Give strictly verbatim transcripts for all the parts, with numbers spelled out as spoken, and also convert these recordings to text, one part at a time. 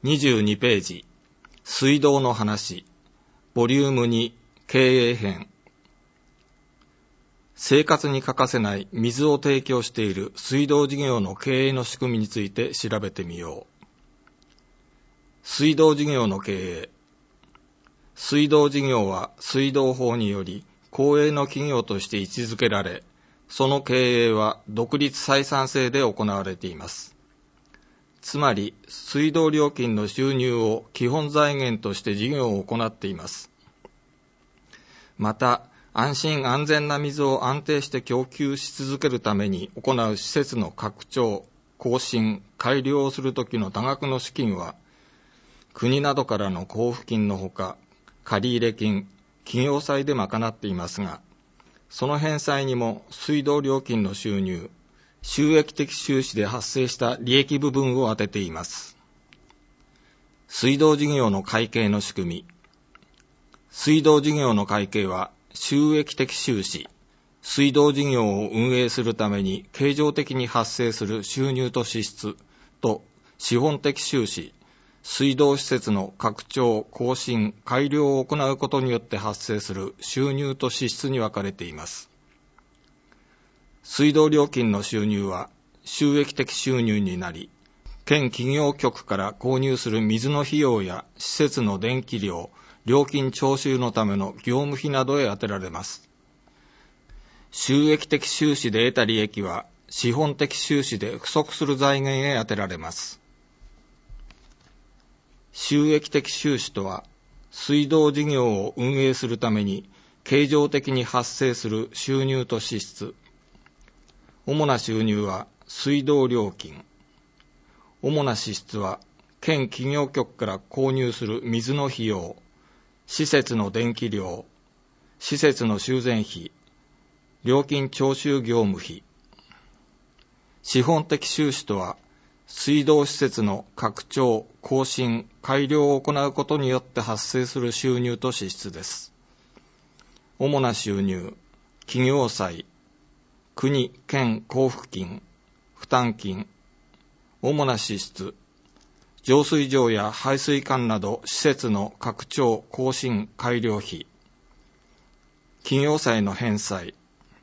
にじゅうにページ、水道の話、ボリュームに、経営編。生活に欠かせない水を提供している水道事業の経営の仕組みについて調べてみよう。水道事業の経営。水道事業は水道法により公営の企業として位置づけられ、その経営は独立採算制で行われています。つまり、水道料金の収入を基本財源として事業を行っています。また、安心安全な水を安定して供給し続けるために行う施設の拡張、更新、改良をするときの多額の資金は、国などからの交付金のほか、借入金、企業債で賄っていますが、その返済にも水道料金の収入、収益的収支で発生した利益部分を当てています。水道事業の会計の仕組み。水道事業の会計は収益的収支、水道事業を運営するために経常的に発生する収入と支出と資本的収支、水道施設の拡張、更新、改良を行うことによって発生する収入と支出に分かれています。水道料金の収入は収益的収入になり、県企業局から購入する水の費用や施設の電気料、料金徴収のための業務費などへ充てられます。収益的収支で得た利益は資本的収支で不足する財源へ充てられます。収益的収支とは、水道事業を運営するために経常的に発生する収入と支出。主な収入は水道料金。主な支出は県企業局から購入する水の費用、施設の電気料、施設の修繕費、料金徴収業務費。資本的収支とは、水道施設の拡張、更新、改良を行うことによって発生する収入と支出です。主な収入、企業債、国・県交付金、負担金。主な支出、浄水場や排水管など施設の拡張、更新、改良費。企業債の返済。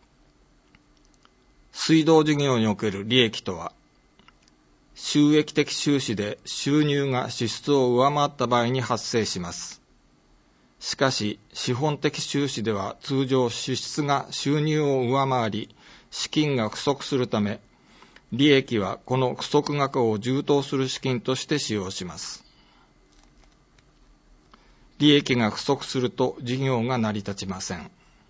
水道事業における利益とは、収益的収支で収入が支出を上回った場合に発生します。しかし、資本的収支では通常支出が収入を上回り、資金が不足するため、利益はこの不足額を充当する資金として使用します。利益が不足すると事業が成り立ちません。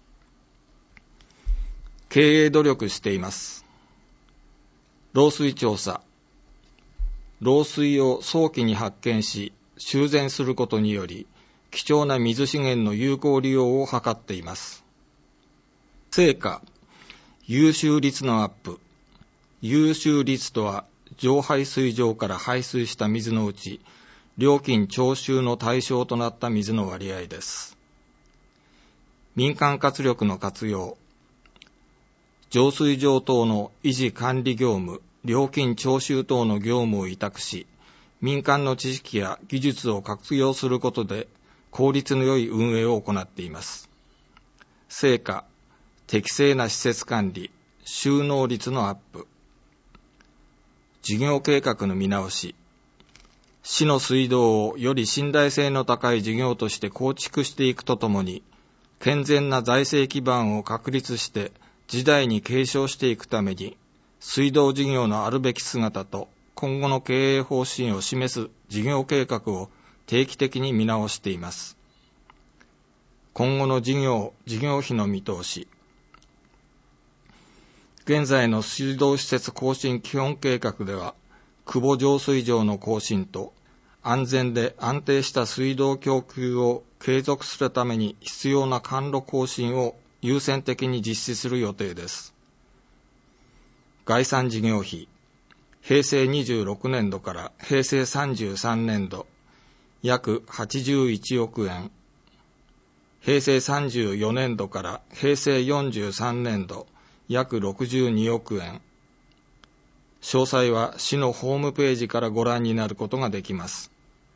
経営努力しています。漏水調査。漏水を早期に発見し、修繕することにより、貴重な水資源の有効利用を図っています。成果。優秀率のアップ。優秀率とは、浄排水場から排水した水のうち、料金徴収の対象となった水の割合です。民間活力の活用。浄水場等の維持管理業務、料金徴収等の業務を委託し、民間の知識や技術を活用することで、効率の良い運営を行っています。成果。適正な施設管理、収納率のアップ。事業計画の見直し。市の水道をより信頼性の高い事業として構築していくとともに、健全な財政基盤を確立して時代に継承していくために、水道事業のあるべき姿と今後の経営方針を示す事業計画を定期的に見直しています。今後の事業、事業費の見通し。現在の水道施設更新基本計画では、久保浄水場の更新と安全で安定した水道供給を継続するために必要な管路更新を優先的に実施する予定です。概算事業費、へいせいにじゅうろくねんどからへいせいさんじゅうさんねんど、約はちじゅういちおくえん。へいせいさんじゅうよねんどからへいせいよんじゅうさんねんど、約ろくじゅうにおくえん。詳細は市のホームページからご覧になることができます。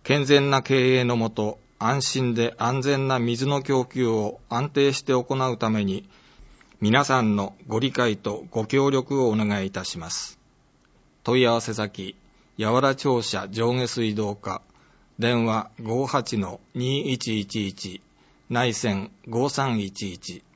健全な経営のもと、安心で安全な水の供給を安定して行うために、皆さんのご理解とご協力をお願いいたします。問い合わせ先、八原庁舎上下水道課、電話 ごーはちのにいちいちいち、内線ごさんいちいち。